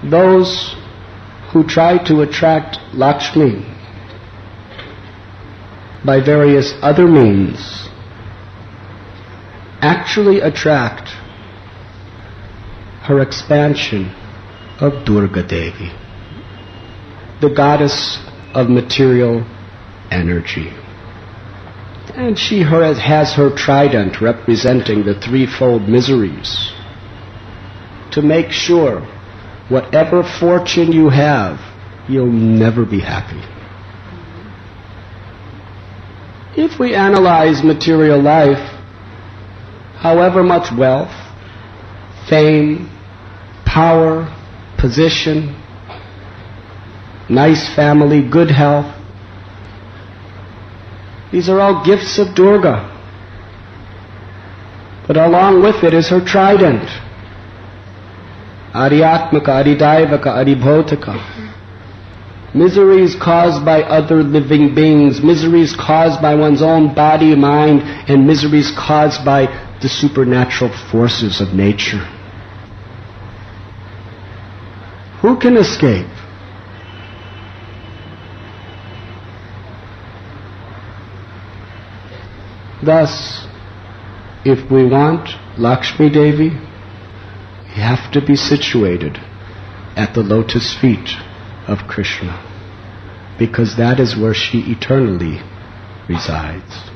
those who try to attract Lakshmi by various other means actually attract her expansion of Durga Devi, the goddess of material energy. And she has her trident representing the threefold miseries to make sure whatever fortune you have, you'll never be happy. If we analyze material life, however much wealth, fame, power, position, nice family, good health, these are all gifts of Durga. But along with it is her trident. Aryatmaka, Aridaivaka, Aribhotaka. Miseries caused by other living beings, miseries caused by one's own body, mind, and miseries caused by the supernatural forces of nature. Who can escape? Thus, if we want Lakshmi Devi, we have to be situated at the lotus feet of Krishna, because that is where she eternally resides.